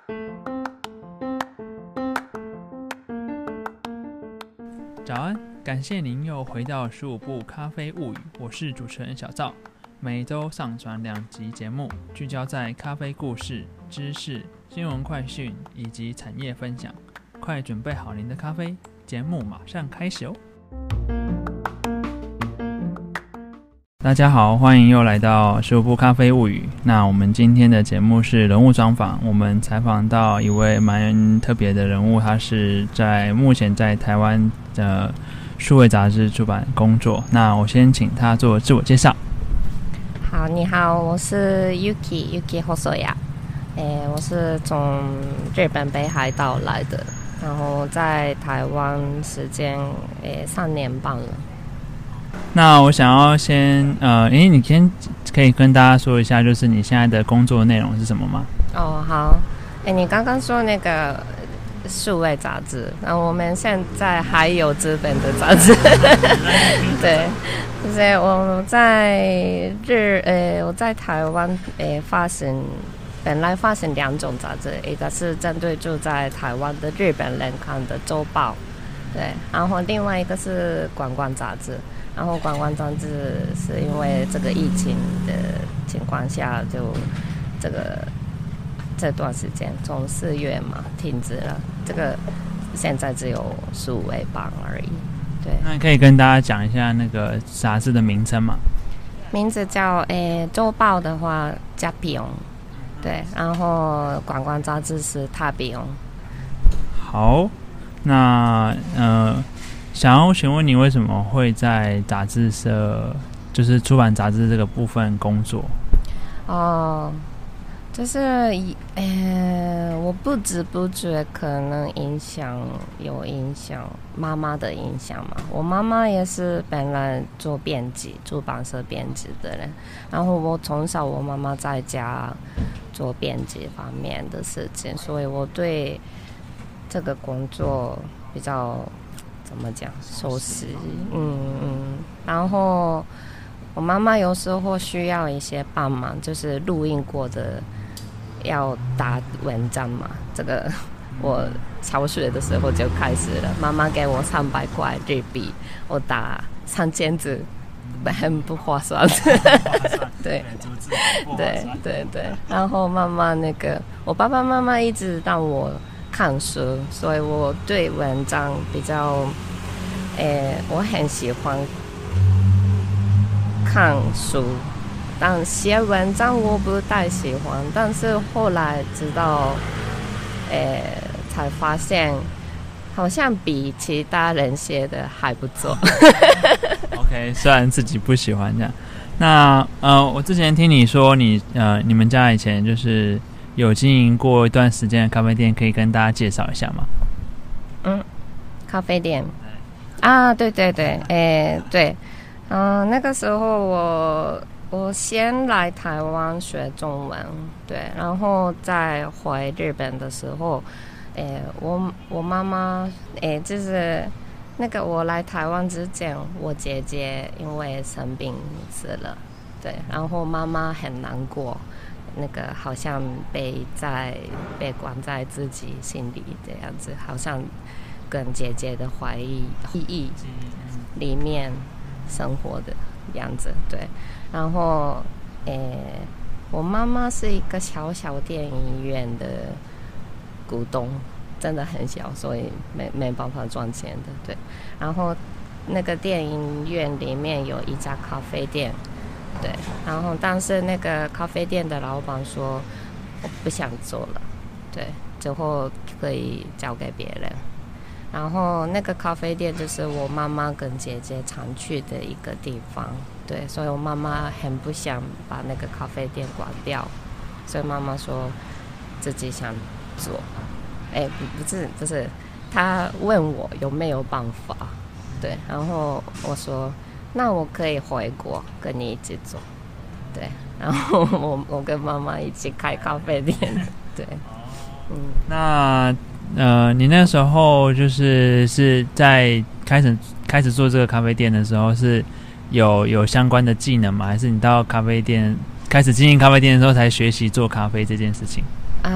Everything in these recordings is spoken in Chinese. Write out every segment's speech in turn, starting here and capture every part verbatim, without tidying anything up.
早安，感谢您又回到十五部咖啡物语，我是主持人小赵。每周上传两集节目，聚焦在咖啡故事、知识、新闻快讯以及产业分享。快准备好您的咖啡，节目马上开始哦！大家好，欢迎又来到十五部咖啡物语。那我们今天的节目是人物专访，我们采访到一位蛮特别的人物，他是在目前在台湾的数位杂志出版工作。那我先请他做自我介绍。 好，你好，我是 Yuki Yuki Hosoya， 诶，我是从日本北海道来的，然后在台湾时间诶三年半了。 那我想要先呃，诶，你先可以跟大家说一下，就是你现在的工作内容是什么吗？ 哦，好，诶，你刚刚说那个数位杂志，那我们现在还有资本的杂志，对，就是我在日，呃，我在台湾，呃，发行，本来发行两种杂志，一个是针对住在台湾的日本人看的周报，对，然后另外一个是观光杂志。然后观光杂志是因为这个疫情的情况下，就这个这段时间从四月嘛停止了，这个现在只有数位版而已。对， 那你可以跟大家讲一下那个杂志的名称吗？ 名字叫诶周报的话加比翁，对，然后观光杂志是塔比翁。 好，那呃。想要询问你为什么会在杂志社，就是出版杂志这个部分工作？ 哦，就是呃，我不知不觉可能影响有影响妈妈的影响嘛。我妈妈也是本来做编辑，出版社编辑的人，然后我从小我妈妈在家做编辑方面的事情，所以我对这个工作比较。怎么讲？熟悉，嗯嗯。然后我妈妈有时候需要一些帮忙，就是录音过的要打文章嘛。这个我小学的时候就开始了，妈妈给我三百块日币，我打三千字，很不划算。对对对对。然后妈妈那个，我爸爸妈妈一直让我看书，所以我对文章比较，诶，我很喜欢看书，但写文章我不太喜欢。但是后来知道，诶，才发现好像比其他人写的还不错。 OK， 虽然自己不喜欢这样。那呃，我之前听你说你呃，你们家以前就是有经营过一段时间的咖啡店，可以跟大家介绍一下吗？ 嗯，咖啡店啊，对对对，诶，对，嗯、呃，那个时候我我先来台湾学中文，对，然后再回日本的时候，诶，我我妈妈，诶，就是那个我来台湾之前，我姐姐因为生病死了，对，然后妈妈很难过。那个好像被在被关在自己心里这样子，好像跟姐姐的怀疑记忆里面生活的样子，对。然后，诶，我妈妈是一个小小电影院的股东，真的很小，所以没没办法赚钱的，对。然后那个电影院里面有一家咖啡店。对，然后但是那个咖啡店的老板说我不想做了，对，之后可以交给别人。然后那个咖啡店就是我妈妈跟姐姐常去的一个地方，对，所以我妈妈很不想把那个咖啡店关掉，所以妈妈说自己想做。哎，不不是不是，她问我有没有办法，对，然后我说。那我可以回国跟你一起做，对，然后我我跟妈妈一起开咖啡店，对，嗯， 那呃，你那时候就是是在开始开始做这个咖啡店的时候，是有有相关的技能吗？还是你到咖啡店开始经营咖啡店的时候才学习做咖啡这件事情？ 啊、呃，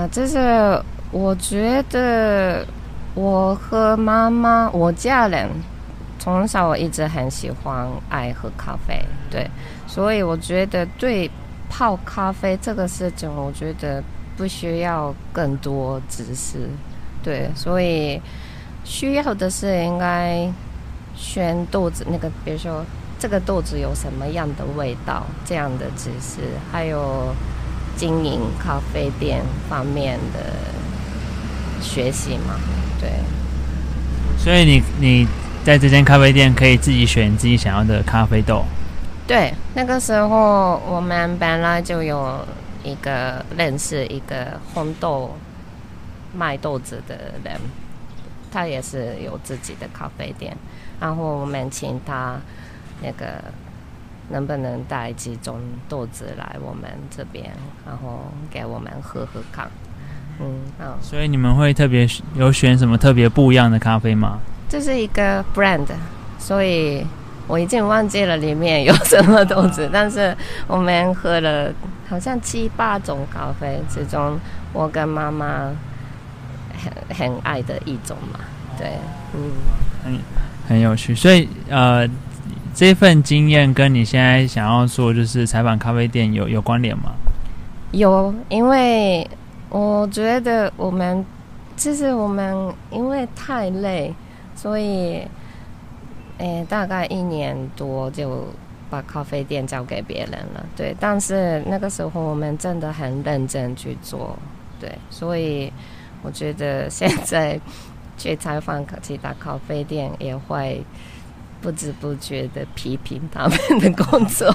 啊，就是我觉得我和妈妈，我家人从小我一直很喜欢爱喝咖啡，对，所以我觉得对泡咖啡这个事情，我觉得不需要更多知识，对，所以需要的是应该选豆子，那个比如说这个豆子有什么样的味道，这样的知识，还有经营咖啡店方面的学习嘛，对。 所以你你在这间咖啡店可以自己选自己想要的咖啡豆。 对，那个时候我们本来就有一个认识一个烘豆卖豆子的人，他也是有自己的咖啡店，然后我们请他那个能不能带几种豆子来我们这边，然后给我们喝喝看。嗯，嗯所以你们会特别有选什么特别不一样的咖啡吗？ 这是一个 brand， 所以我已经忘记了里面有什么豆子，但是我们喝了好像七八种咖啡，其中我跟妈妈很很爱的一种嘛，对，嗯， 很很有趣。所以呃，这份经验跟你现在想要做就是采访咖啡店有有关联吗？ 有，因为我觉得我们其实我们因为太累，所以诶，大概一年多就把咖啡店交给别人了，对。但是那个时候我们真的很认真去做，对。所以我觉得现在去采访其他咖啡店，也会不知不觉的批评他们的工作。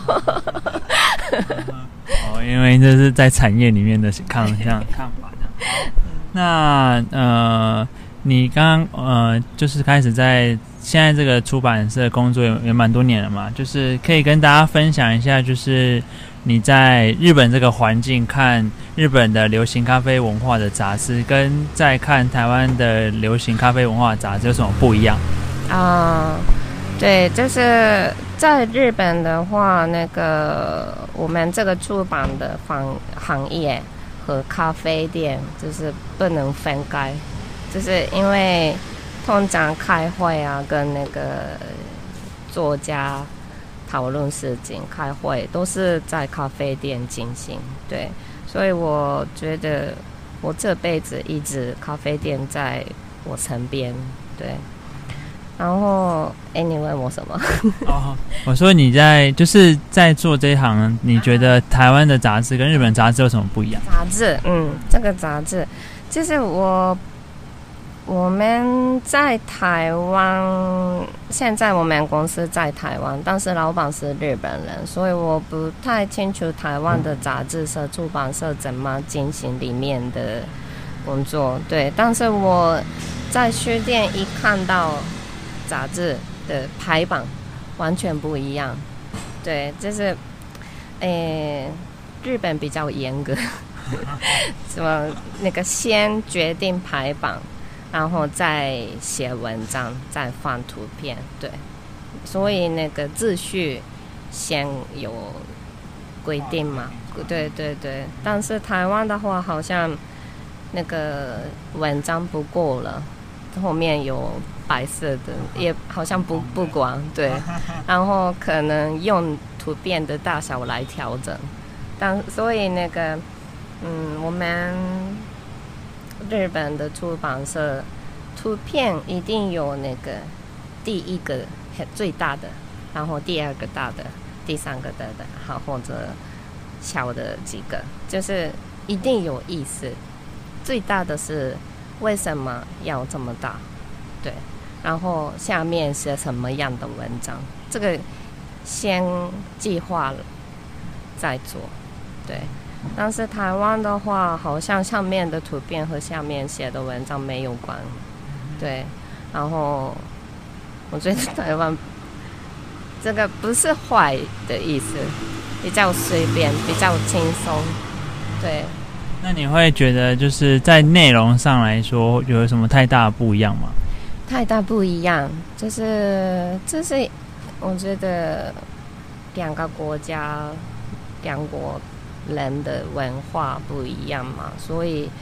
哦，因为这是在产业里面的看这样看法。那呃，你刚刚呃，就是开始在现在这个出版社工作也也蛮多年了嘛，就是可以跟大家分享一下，就是你在日本这个环境看日本的流行咖啡文化的杂志，跟在看台湾的流行咖啡文化杂志有什么不一样？ 啊、对，就是在日本的话，那个我们这个出版的行行业和咖啡店就是不能分开，就是因为通常开会啊，跟那个作家讨论事情、开会都是在咖啡店进行，对，所以我觉得我这辈子一直咖啡店在我身边，对。然后，哎，你问我什么？ 哦，我说你在就是在做这一行，你觉得台湾的杂志跟日本杂志有什么不一样？ 杂志，嗯，这个杂志，就是我我们在台湾，现在我们公司在台湾，但是老板是日本人，所以我不太清楚台湾的杂志社、出版社怎么进行里面的工作。对，但是我在书店一看到杂志的排版完全不一样，对，就是，诶，日本比较严格，什么那个先决定排版，然后再写文章，再放图片，对，所以那个秩序先有规定嘛，对对对，但是台湾的话，好像那个文章不够了，后面有白色的，也好像不不管，对，然后可能用图片的大小来调整，但所以那个，嗯，我们日本的出版社图片一定有那个第一个最大的，然后第二个大的，第三个大的，好或者小的几个，就是一定有意思。最大的是为什么要这么大？对，然后下面是什么样的文章？这个先计划了再做，对。但是台湾的话，好像上面的图片和下面写的文章没有关，对。然后我觉得台湾这个不是坏的意思，比较随便，比较轻松，对。 那你会觉得就是在内容上来说有什么太大的不一样吗？ 太大不一样，就是这是我觉得两个国家两国人的文化不一样嘛，所以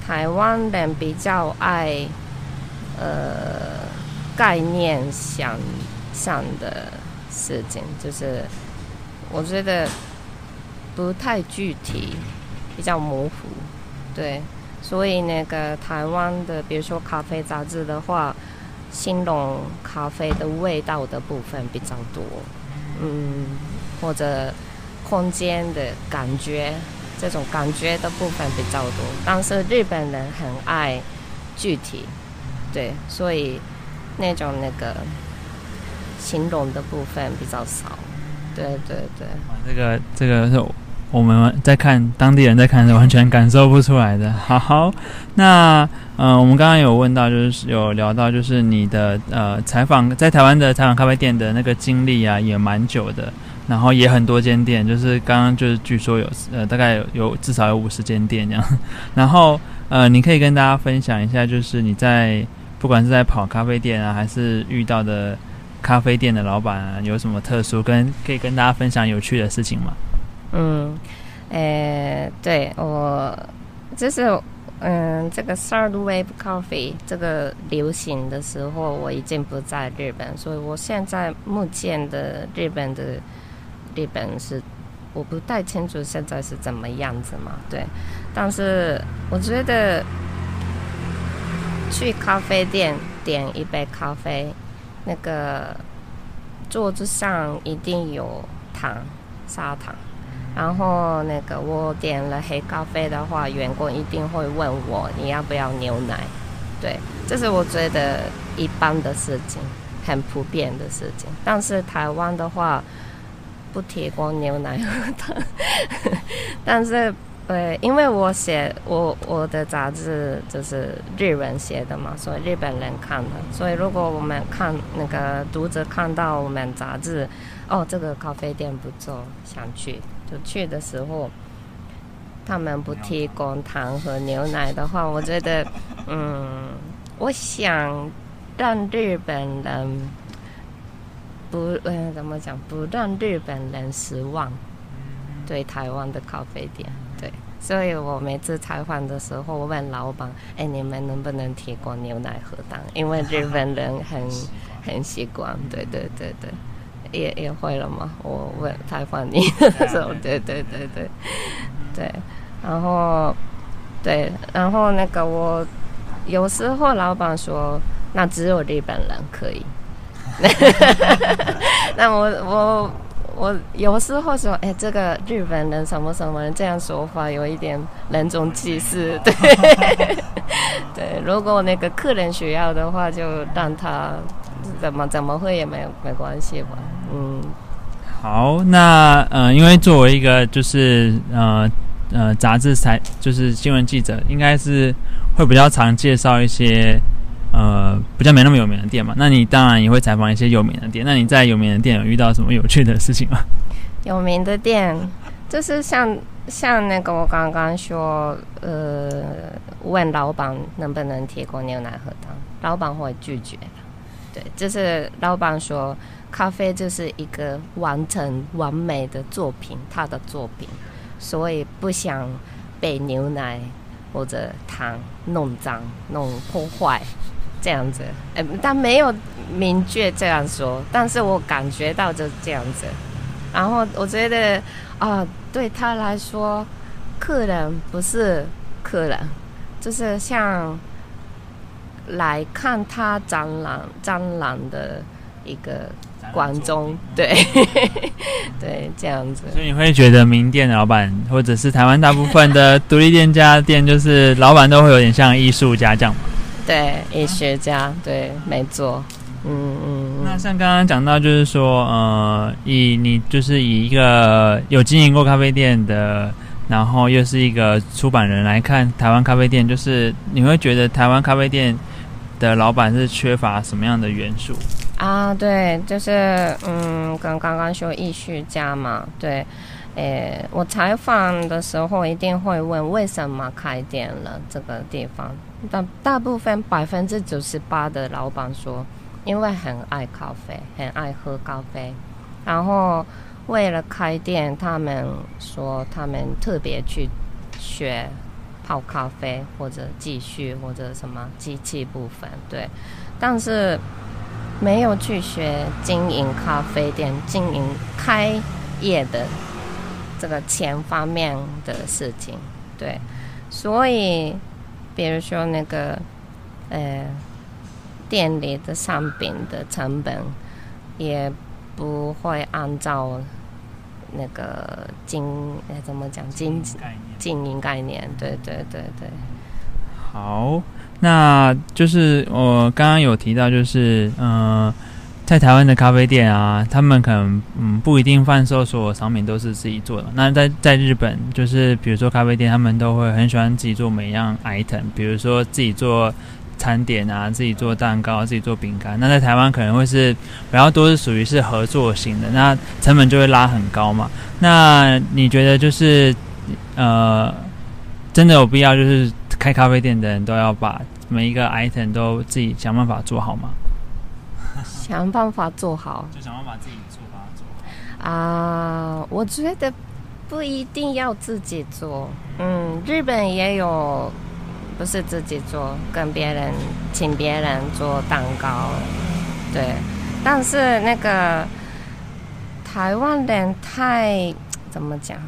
台湾人比较爱呃概念想上的事情，就是我觉得不太具体，比较模糊，对，所以那个台湾的，比如说咖啡杂志的话，形容咖啡的味道的部分比较多，嗯，或者空间的感觉，这种感觉的部分比较多。但是日本人很爱具体，对，所以那种那个形容的部分比较少。对对对， 这个这个是我们在看当地人在看是完全感受不出来的。好，那呃，我们刚刚有问到，就是有聊到，就是你的呃采访在台湾的采访咖啡店的那个经历啊，也蛮久的，然后也很多间店，就是刚刚就是据说有呃大概有有至少有五十间店这样。然后呃，你可以跟大家分享一下，就是你在不管是在跑咖啡店啊，还是遇到的咖啡店的老板啊，有什么特殊跟可以跟大家分享有趣的事情吗？ 嗯，呃，对，我就是嗯，这个 third wave coffee 这个流行的时候，我已经不在日本，所以我现在目前的日本的日本是我不太清楚现在是怎么样子嘛，对，但是我觉得去咖啡店点一杯咖啡，那个桌子上一定有糖，砂糖。然后那个我点了黑咖啡的话，员工一定会问我你要不要牛奶，对，这是我觉得一般的事情，很普遍的事情。但是台湾的话不提供牛奶和糖，但是呃，因为我写我我的杂志就是日文写的嘛，所以日本人看的，所以如果我们看那个读者看到我们杂志，哦，这个咖啡店不错，想去。就去的时候，他们不提供糖和牛奶的话，我觉得，嗯，我想让日本人不，呃，怎么讲，不让日本人失望，对台湾的咖啡店，对，所以我每次采访的时候，我问老板，哎，你们能不能提供牛奶和糖？因为日本人很很习惯，对对对对。也也会了嘛？我问采访你的时候，对对对对对，然后对，然后那个我有时候老板说，那只有日本人可以。那我我我有时候说，哎，这个日本人什么什么人这样说法有一点人种歧视，对对。如果那个客人需要的话，就让他怎么怎么会也没有没关系吧。嗯， 好，那呃，因为作为一个就是呃呃杂志采就是新闻记者，应该是会比较常介绍一些呃比较没那么有名的店嘛。那你当然也会采访一些有名的店。那你在有名的店有遇到什么有趣的事情吗？ 有名的店就是像像那个我刚刚说，呃，问老板能不能提供牛奶和糖，老板会拒绝的。对，就是老板说。咖啡就是一个完成完美的作品，他的作品，所以不想被牛奶或者糖弄脏、弄破坏这样子。欸、但没有明确这样说，但是我感觉到就这样子。然后我觉得啊，对他来说，客人不是客人，就是像来看他展览展览的一个。观众，对对，这样子。 所以你会觉得名店的老板，或者是台湾大部分的独立店家店，就是老板都会有点像艺术家这样吗？ 对，艺术家，对，没错。嗯嗯。 那像刚刚讲到，就是说，呃，以你就是以一个有经营过咖啡店的，然后又是一个出版人来看台湾咖啡店，就是你会觉得台湾咖啡店的老板是缺乏什么样的元素？ 啊，对，就是嗯，跟刚刚说艺术家嘛，对，诶，我采访的时候一定会问为什么开店了这个地方，但大部分百分之九十八的老板说，因为很爱咖啡，很爱喝咖啡，然后为了开店，他们说他们特别去学泡咖啡或者继续或者什么机器部分，对，但是没有去学经营咖啡店、经营开业的这个钱方面的事情，对，所以比如说那个呃店里的商品的成本也不会按照那个经呃怎么讲经经营概念，对对对对。 好，那就是我刚刚有提到，就是呃，在台湾的咖啡店啊，他们可能嗯不一定贩售所有商品都是自己做的。那在在日本，就是比如说咖啡店，他们都会很喜欢自己做每样 item， 比如说自己做餐点啊，自己做蛋糕，自己做饼干。那在台湾可能会是比较多是属于是合作型的，那成本就会拉很高嘛。那你觉得就是呃，真的有必要就是开咖啡店的人都要把每一个 item 都自己想办法做好吗？ 想办法做好， 就想办法自己做，把它做好啊、呃。我觉得不一定要自己做，嗯，日本也有不是自己做，跟别人请别人做蛋糕，对。但是那个台湾人太怎么讲？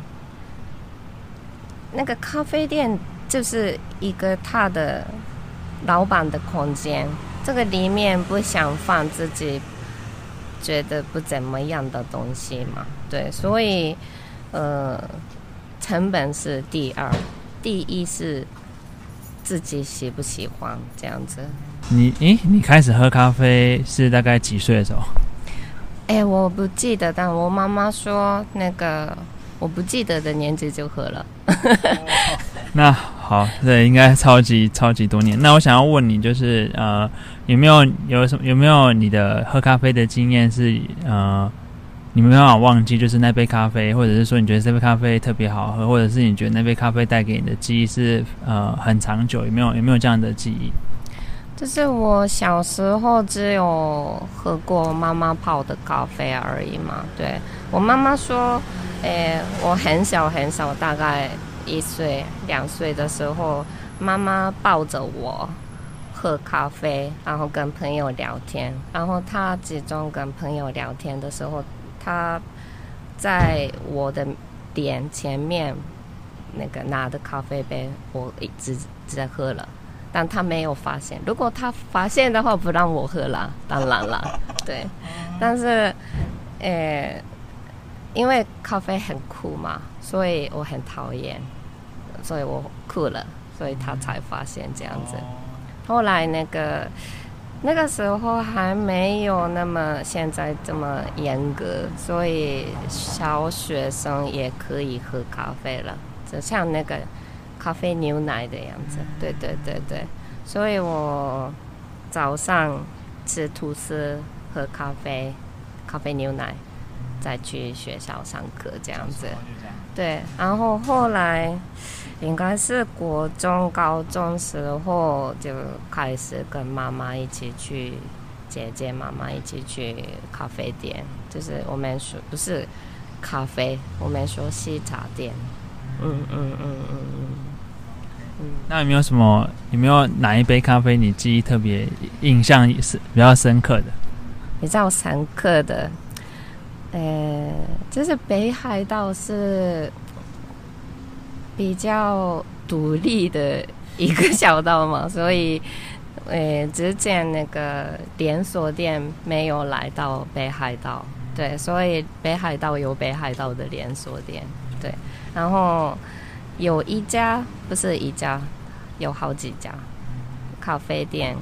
那个咖啡店就是一个他的老板的空间，这个里面不想放自己觉得不怎么样的东西嘛，对，所以呃，成本是第二，第一是自己喜不喜欢这样子。 你诶，你开始喝咖啡是大概几岁的时候？ 哎，我不记得，但我妈妈说那个我不记得的年纪就喝了。 那好，对，应该超级超级多年。那我想要问你，就是呃，有没有有什么有没有你的喝咖啡的经验是呃，你没办法忘记，就是那杯咖啡，或者是说你觉得这杯咖啡特别好喝，或者是你觉得那杯咖啡带给你的记忆是呃很长久，有没有有没有这样的记忆？ 就是我小时候只有喝过妈妈泡的咖啡而已嘛。对，我妈妈说，诶，我很小很小，大概一岁两岁的时候，妈妈抱着我喝咖啡，然后跟朋友聊天。然后她集中跟朋友聊天的时候，她在我的脸前面那个拿的咖啡杯，我一直在喝了。但他没有发现，如果他发现的话，不让我喝了，当然了，对。但是，呃，因为咖啡很苦嘛，所以我很讨厌，所以我哭了，所以他才发现这样子。后来那个那个时候还没有那么现在这么严格，所以小学生也可以喝咖啡了，就像那个咖啡牛奶的样子，对对对对，所以我早上吃吐司，喝咖啡，咖啡牛奶，再去学校上课这样子。对，然后后来应该是国中、高中时候就开始跟妈妈一起去，姐姐妈妈一起去咖啡店，就是我们说不是咖啡，我们说西茶店。嗯嗯嗯嗯嗯。 那有没有什么有没有哪一杯咖啡你记忆特别印象是比较深刻的？ 比较深刻的，呃，就是北海道是比较独立的一个小岛嘛，所以呃，之前那个连锁店没有来到北海道，对，所以北海道有北海道的连锁店，对，然后有一家不是一家，有好几家咖啡店，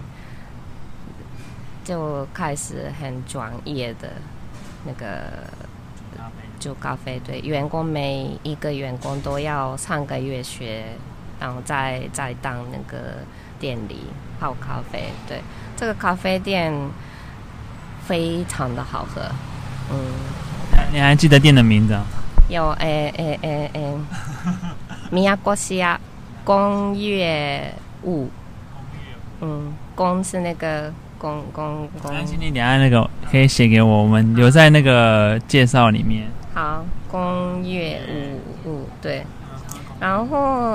就开始很专业的那个煮咖啡，对，员工每一个员工都要上个月学，然后再再当那个店里泡咖啡，对，这个咖啡店非常的好喝，嗯， 你还记得店的名字啊？ 有诶诶诶诶。米亚国西亚宫月雾，嗯，宫是那个宫宫宫。 那请你等一下那个可以写给我，我们留在那个介绍里面。 好，宫月雾雾对。然后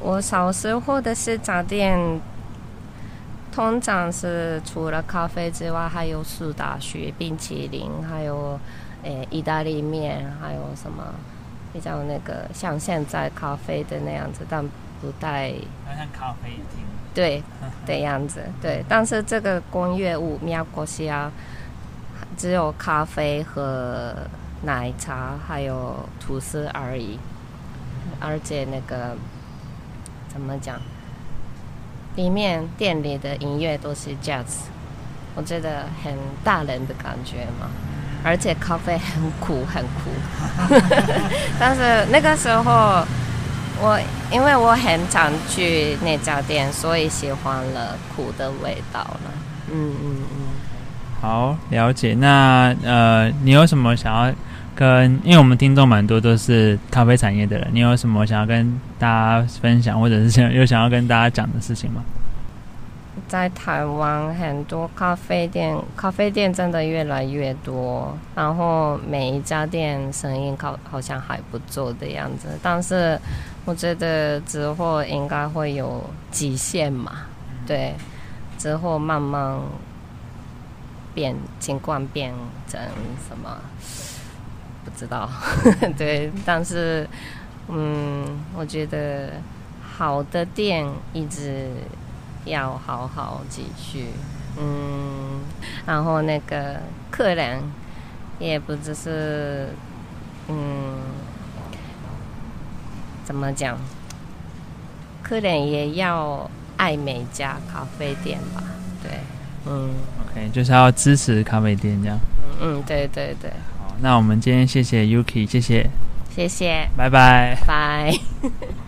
我小时候的西茶店通常是除了咖啡之外，还有苏打水、冰淇淋，还有诶意大利面，还有什么比较那个像现在咖啡的那样子，但不太像咖啡厅对的样子。对，但是这个工业屋米亚国西亚只有咖啡和奶茶，还有吐司而已，而且那个怎么讲？里面店里的音乐都是 jazz， 我觉得很大人的感觉嘛，而且咖啡很苦很苦。但是那个时候我因为我很常去那家店，所以喜欢了苦的味道了。嗯嗯嗯。 好，了解。那呃，你有什么想要跟，因为我们听众蛮多都是咖啡产业的人，你有什么想要跟大家分享，或者是想有想要跟大家讲的事情吗？ 在台湾很多咖啡店，咖啡店真的越来越多，然后每一家店生意好像还不错的样子，但是我觉得之后应该会有极限嘛，对，之后慢慢变情况变成什么不知道。对，但是嗯，我觉得好的店一直要好好继续，嗯，然后那个客人也不只是嗯怎么讲，客人也要爱每家咖啡店吧，对，嗯 OK， 就是要支持咖啡店这样。 嗯，对对对。 好，那我们今天谢谢 Yuki， 谢谢， 谢谢， 拜拜， 拜。